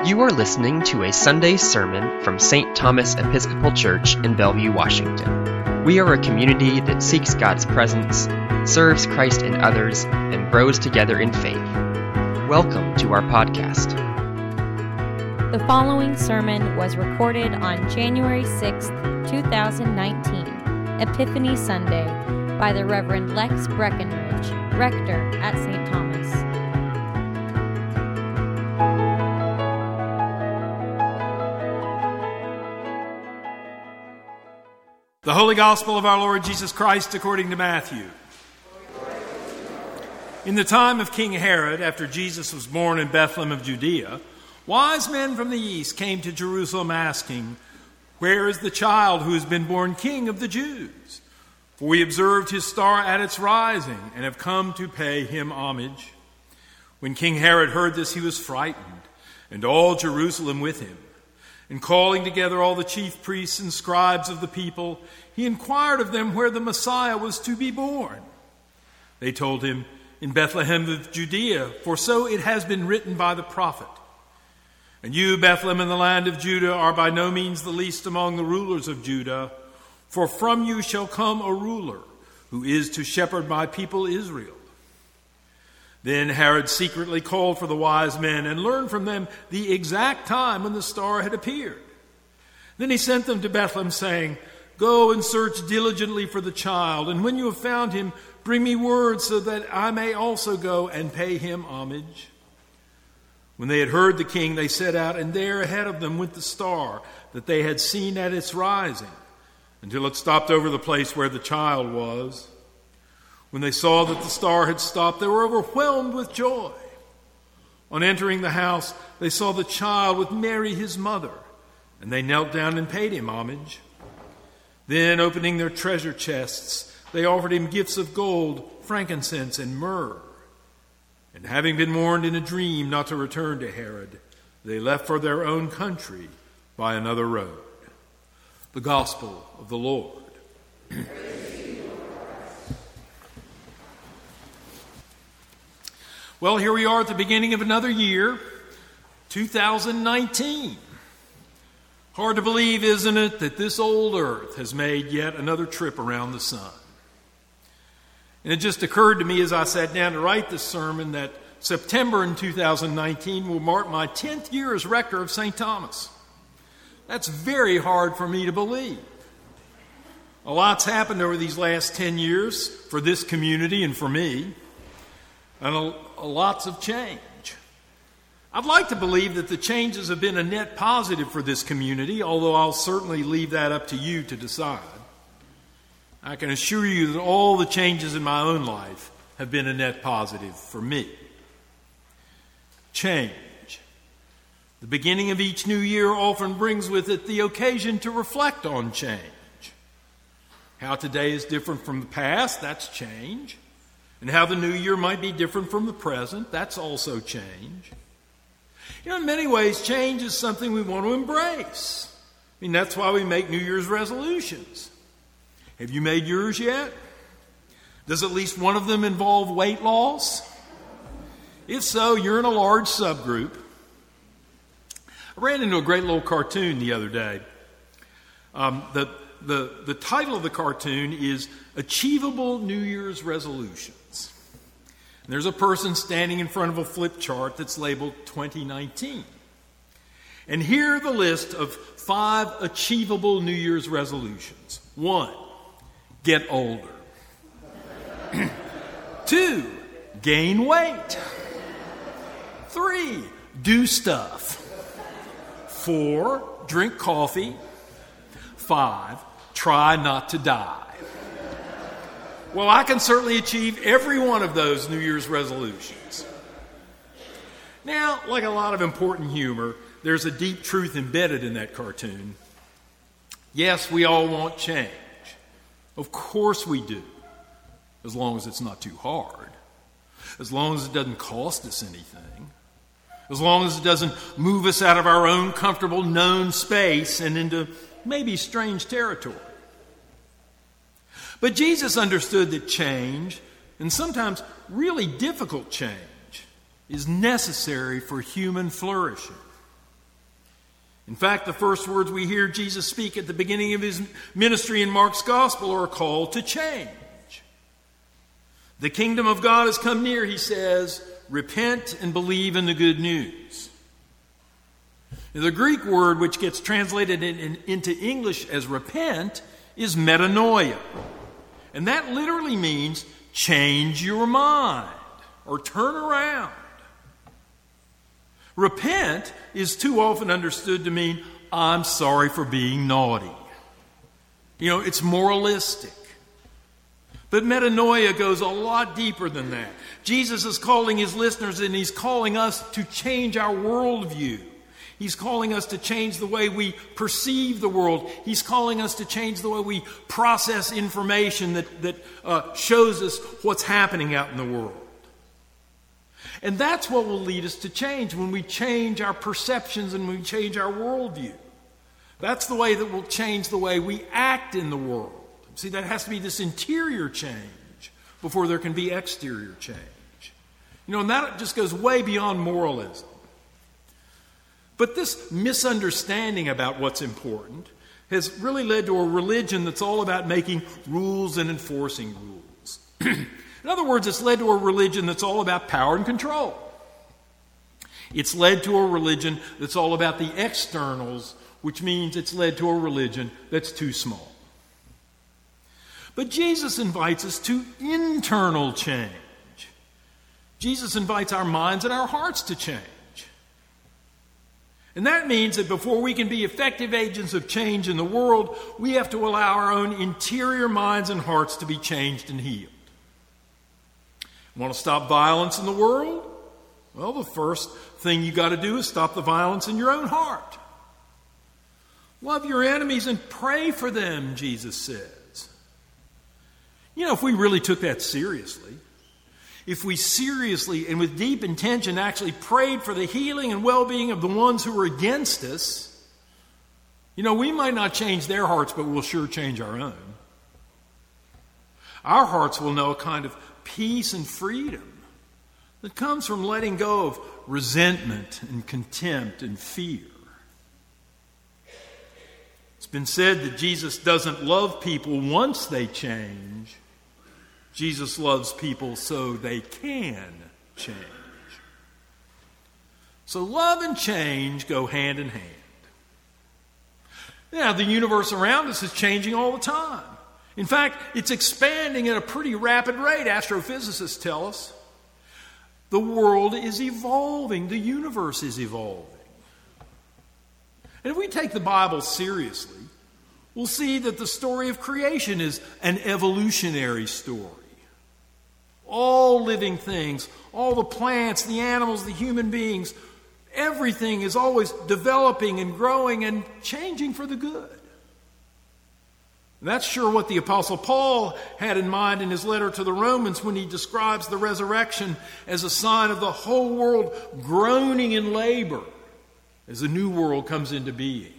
You are listening to a Sunday sermon from St. Thomas Episcopal Church in Bellevue, Washington. We are a community that seeks God's presence, serves Christ in others, and grows together in faith. Welcome to our podcast. The following sermon was recorded on January 6th, 2019, Epiphany Sunday, by the Reverend Lex Breckenridge, Rector at St. Thomas. The Holy Gospel of our Lord Jesus Christ according to Matthew. In the time of King Herod, after Jesus was born in Bethlehem of Judea, wise men from the east came to Jerusalem asking, "Where is the child who has been born King of the Jews? For we observed his star at its rising and have come to pay him homage." When King Herod heard this, he was frightened, and all Jerusalem with him. And calling together all the chief priests and scribes of the people, he inquired of them where the Messiah was to be born. They told him, "In Bethlehem of Judea, for so it has been written by the prophet. And you, Bethlehem, in the land of Judah, are by no means the least among the rulers of Judah, for from you shall come a ruler who is to shepherd my people Israel." Then Herod secretly called for the wise men and learned from them the exact time when the star had appeared. Then he sent them to Bethlehem, saying, "Go and search diligently for the child, and when you have found him, bring me word so that I may also go and pay him homage." When they had heard the king, they set out, and there ahead of them went the star that they had seen at its rising, until it stopped over the place where the child was. When they saw that the star had stopped, they were overwhelmed with joy. On entering the house, they saw the child with Mary his mother, and they knelt down and paid him homage. Then, opening their treasure chests, they offered him gifts of gold, frankincense, and myrrh. And having been warned in a dream not to return to Herod, they left for their own country by another road. The Gospel of the Lord. Well, here we are at the beginning of another year, 2019. Hard to believe, isn't it, that this old earth has made yet another trip around the sun. And it just occurred to me as I sat down to write this sermon that September in 2019 will mark my 10th year as rector of St. Thomas. That's very hard for me to believe. A lot's happened over these last 10 years for this community and for me. And lots of change. I'd like to believe that the changes have been a net positive for this community, although I'll certainly leave that up to you to decide. I can assure you that all the changes in my own life have been a net positive for me. Change. The beginning of each new year often brings with it the occasion to reflect on change. How today is different from the past, that's change. And how the new year might be different from the present, that's also change. You know, in many ways, change is something we want to embrace. I mean, that's why we make New Year's resolutions. Have you made yours yet? Does at least one of them involve weight loss? If so, you're in a large subgroup. I ran into a great little cartoon the other day. The title of the cartoon is Achievable New Year's Resolutions. And there's a person standing in front of a flip chart that's labeled 2019. And here are the list of 5 achievable New Year's resolutions. 1, get older. 2, gain weight. 3, do stuff. 4, drink coffee. 5, try not to die. Well, I can certainly achieve every one of those New Year's resolutions. Now, like a lot of important humor, there's a deep truth embedded in that cartoon. Yes, we all want change. Of course we do. As long as it's not too hard. As long as it doesn't cost us anything. As long as it doesn't move us out of our own comfortable known space and into maybe strange territory. But Jesus understood that change, and sometimes really difficult change, is necessary for human flourishing. In fact, the first words we hear Jesus speak at the beginning of his ministry in Mark's gospel are a call to change. The kingdom of God has come near, he says. Repent and believe in the good news. Now, the Greek word which gets translated into English as repent is metanoia. And that literally means change your mind or turn around. Repent is too often understood to mean, I'm sorry for being naughty. It's moralistic. But metanoia goes a lot deeper than that. Jesus is calling his listeners and he's calling us to change our worldview. He's calling us to change the way we perceive the world. He's calling us to change the way we process information that shows us what's happening out in the world. And that's what will lead us to change when we change our perceptions and we change our worldview. That's the way that will change the way we act in the world. See, that has to be this interior change before there can be exterior change. And that just goes way beyond moralism. But this misunderstanding about what's important has really led to a religion that's all about making rules and enforcing rules. In other words, it's led to a religion that's all about power and control. It's led to a religion that's all about the externals, which means it's led to a religion that's too small. But Jesus invites us to internal change. Jesus invites our minds and our hearts to change. And that means that before we can be effective agents of change in the world, we have to allow our own interior minds and hearts to be changed and healed. Want to stop violence in the world? Well, the first thing you got to do is stop the violence in your own heart. Love your enemies and pray for them, Jesus says. If we really took that seriously, if we seriously and with deep intention actually prayed for the healing and well-being of the ones who are against us, we might not change their hearts, but we'll sure change our own. Our hearts will know a kind of peace and freedom that comes from letting go of resentment and contempt and fear. It's been said that Jesus doesn't love people once they change. Jesus loves people so they can change. So love and change go hand in hand. Now, the universe around us is changing all the time. In fact, it's expanding at a pretty rapid rate, astrophysicists tell us. The world is evolving. The universe is evolving. And if we take the Bible seriously, we'll see that the story of creation is an evolutionary story. All living things, all the plants, the animals, the human beings, everything is always developing and growing and changing for the good. And that's sure what the Apostle Paul had in mind in his letter to the Romans when he describes the resurrection as a sign of the whole world groaning in labor as a new world comes into being.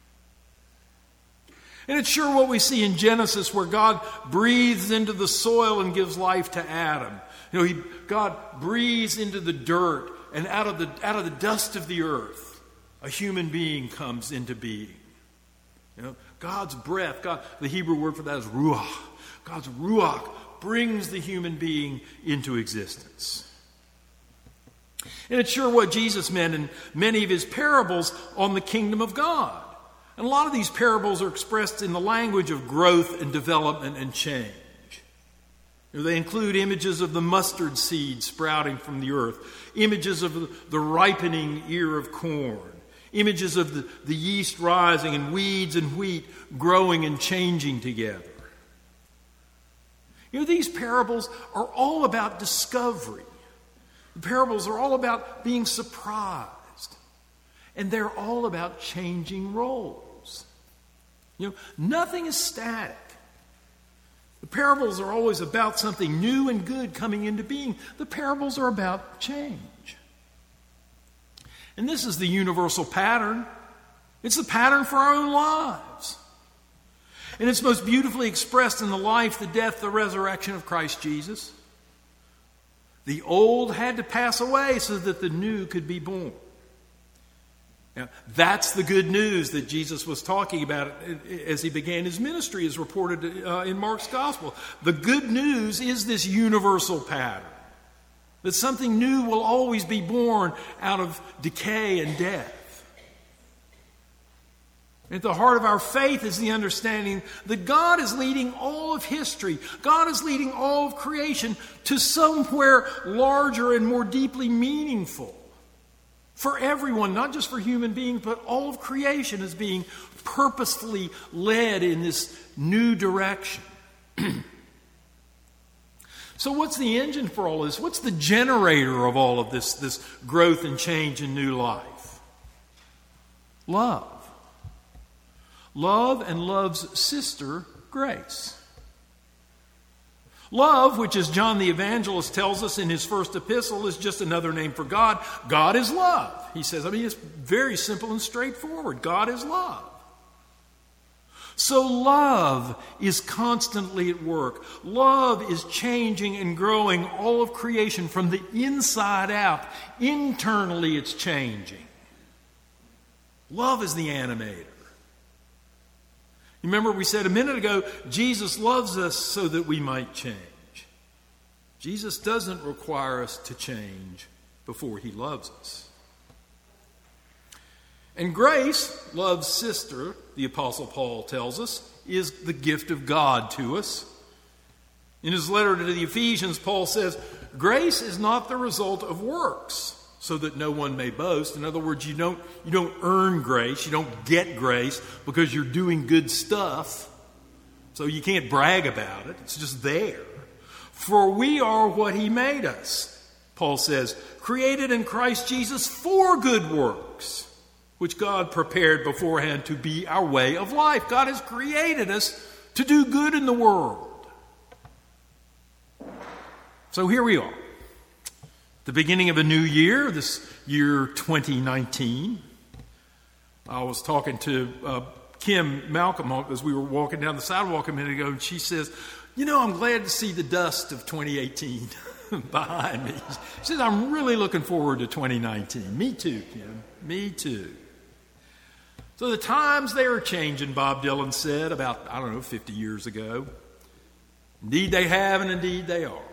And it's sure what we see in Genesis where God breathes into the soil and gives life to Adam. God breathes into the dirt, and out of the dust of the earth, a human being comes into being. God's breath, the Hebrew word for that is ruach. God's ruach brings the human being into existence. And it's sure what Jesus meant in many of his parables on the kingdom of God. And a lot of these parables are expressed in the language of growth and development and change. They include images of the mustard seed sprouting from the earth, images of the ripening ear of corn, images of the yeast rising and weeds and wheat growing and changing together. These parables are all about discovery. The parables are all about being surprised. And they're all about changing roles. Nothing is static. The parables are always about something new and good coming into being. The parables are about change. And this is the universal pattern. It's the pattern for our own lives. And it's most beautifully expressed in the life, the death, the resurrection of Christ Jesus. The old had to pass away so that the new could be born. Now, that's the good news that Jesus was talking about as he began his ministry, as reported in Mark's gospel. The good news is this universal pattern, that something new will always be born out of decay and death. At the heart of our faith is the understanding that God is leading all of history, God is leading all of creation to somewhere larger and more deeply meaningful. For everyone, not just for human beings, but all of creation is being purposefully led in this new direction. So what's the engine for all this? What's the generator of all of this growth and change and new life? Love. Love and love's sister, grace. Love, which as John the Evangelist tells us in his first epistle, is just another name for God. God is love. He says, it's very simple and straightforward. God is love. So love is constantly at work. Love is changing and growing all of creation from the inside out. Internally it's changing. Love is the animator. Remember we said a minute ago, Jesus loves us so that we might change. Jesus doesn't require us to change before he loves us. And grace, love's sister, the Apostle Paul tells us, is the gift of God to us. In his letter to the Ephesians, Paul says, grace is not the result of works, so that no one may boast. In other words, you don't earn grace, you don't get grace because you're doing good stuff. So you can't brag about it. It's just there. For we are what he made us, Paul says, created in Christ Jesus for good works, which God prepared beforehand to be our way of life. God has created us to do good in the world. So here we are. The beginning of a new year, this year 2019. I was talking to Kim Malcolm as we were walking down the sidewalk a minute ago, and she says, I'm glad to see the dust of 2018 behind me. She says, I'm really looking forward to 2019. Me too, Kim. Me too. So the times, they are changing, Bob Dylan said about, 50 years ago. Indeed they have, and indeed they are.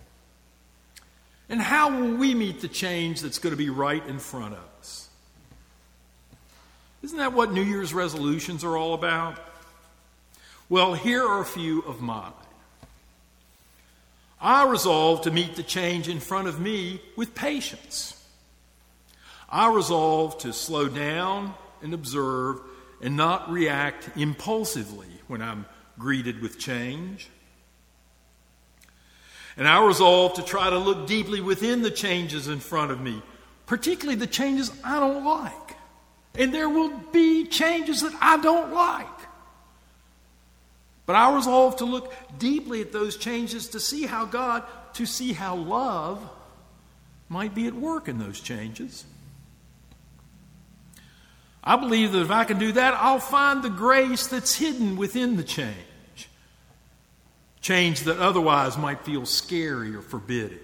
And how will we meet the change that's going to be right in front of us? Isn't that what New Year's resolutions are all about? Well, here are a few of mine. I resolve to meet the change in front of me with patience. I resolve to slow down and observe and not react impulsively when I'm greeted with change. And I resolve to try to look deeply within the changes in front of me, particularly the changes I don't like. And there will be changes that I don't like. But I resolve to look deeply at those changes to see how love might be at work in those changes. I believe that if I can do that, I'll find the grace that's hidden within the change. Change that otherwise might feel scary or forbidding.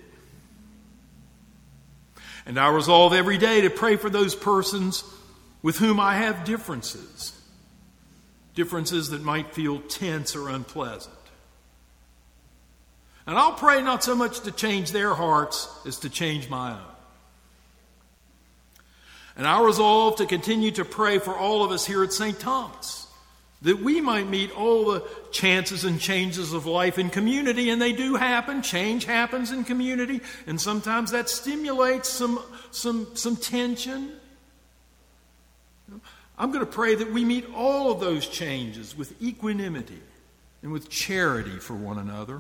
And I resolve every day to pray for those persons with whom I have differences. Differences that might feel tense or unpleasant. And I'll pray not so much to change their hearts as to change my own. And I resolve to continue to pray for all of us here at St. Thomas, that we might meet all the chances and changes of life in community, and they do happen. Change happens in community, and sometimes that stimulates some tension. I'm going to pray that we meet all of those changes with equanimity and with charity for one another.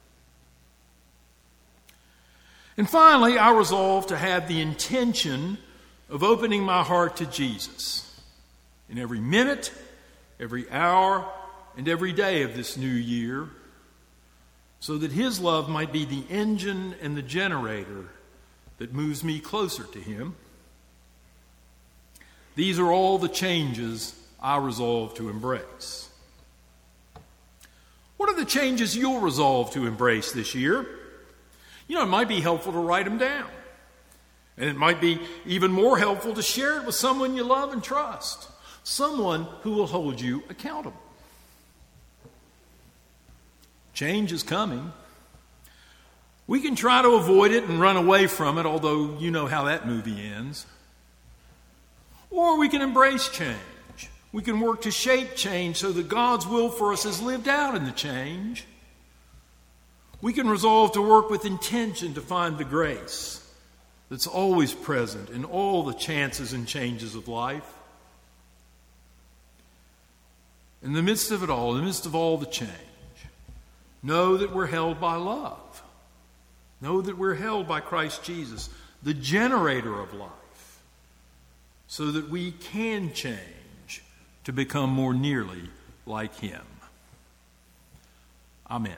And finally, I resolve to have the intention of opening my heart to Jesus in every minute, every hour, and every day of this new year, so that his love might be the engine and the generator that moves me closer to him. These are all the changes I resolve to embrace. What are the changes you'll resolve to embrace this year? It might be helpful to write them down. And it might be even more helpful to share it with someone you love and trust, someone who will hold you accountable. Change is coming. We can try to avoid it and run away from it, although you know how that movie ends. Or we can embrace change. We can work to shape change so that God's will for us is lived out in the change. We can resolve to work with intention to find the grace that's always present in all the chances and changes of life. In the midst of it all, in the midst of all the change, know that we're held by love. Know that we're held by Christ Jesus, the generator of life, so that we can change to become more nearly like Him. Amen.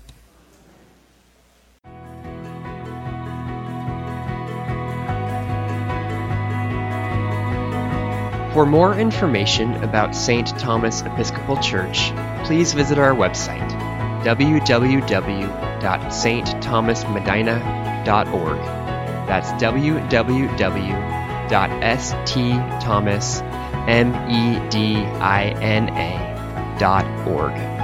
For more information about St. Thomas Episcopal Church, please visit our website, www.stthomasmedina.org. That's www.stthomasmedina.org.